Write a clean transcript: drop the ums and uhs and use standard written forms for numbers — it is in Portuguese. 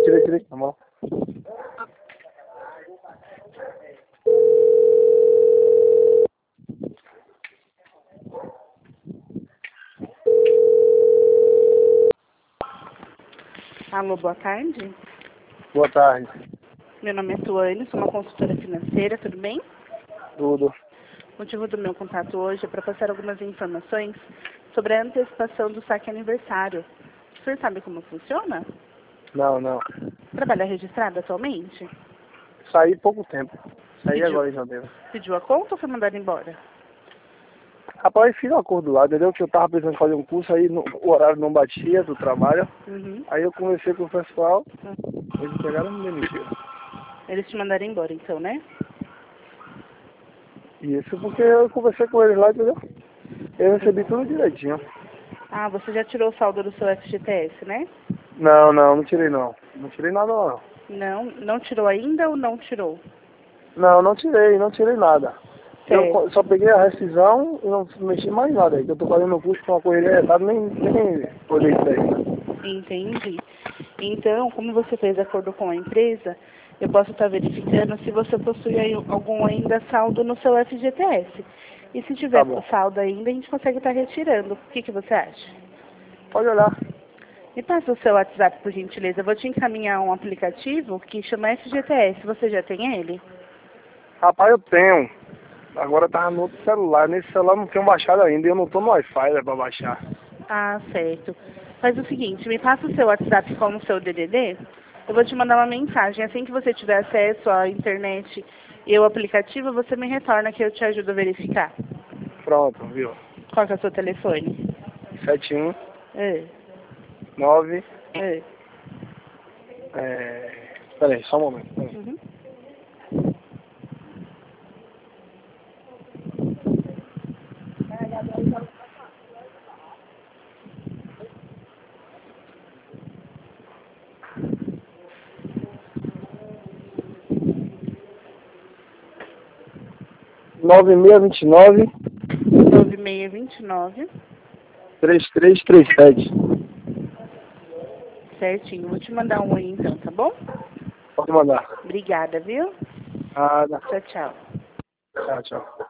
Tirei, tá bom. Alô, boa tarde. Boa tarde. Meu nome é Tuane, sou uma consultora financeira, tudo bem? Tudo. O motivo do meu contato hoje é para passar algumas informações sobre a antecipação do saque aniversário. O senhor sabe como funciona? Não. Trabalha registrado atualmente? Saí pouco tempo. Saí Pediu, agora em janeiro. pediu a conta ou foi mandado embora? Rapaz, fiz um acordo lá, entendeu? Que eu tava precisando fazer um curso, aí o horário não batia do trabalho. Uhum. Aí eu conversei com o pessoal, eles pegaram e me demitiram. Eles te mandaram embora então, né? Isso porque eu conversei com eles lá, entendeu? Eu recebi tudo direitinho. Ah, você já tirou o saldo do seu FGTS, né? Não tirei não. Não tirei nada não. Não tirou ainda ou não tirou? Não tirei nada. Eu Certo. só peguei a rescisão e não mexi mais nada aí, que eu tô fazendo o curso com uma correria retada, nem olhei isso aí. Entendi. Então, como você fez acordo com a empresa, eu posso estar verificando se você possui aí algum ainda saldo no seu FGTS. E se tiver Tá bom. saldo ainda, a gente consegue estar retirando. O que você acha? Pode olhar. Me passa o seu WhatsApp, por gentileza. Eu vou te encaminhar um aplicativo que chama FGTS. Você já tem ele? Rapaz, eu tenho. Agora tava no outro celular. Nesse celular eu não tenho baixado ainda. Eu não tô no Wi-Fi, né, pra baixar. Ah, certo. Faz o seguinte, me passa o seu WhatsApp com o seu DDD. Eu vou te mandar uma mensagem. Assim que você tiver acesso à internet e ao aplicativo, você me retorna que eu te ajudo a verificar. Pronto, viu? Qual que é o seu telefone? 71 É, 9. é. Peraí, só um momento. Peraí. Uhum. Nove 9629. 3337. Certinho. Vou te mandar um aí então, tá bom? Pode mandar. Obrigada, viu? Nada. Tchau, tchau. Tchau.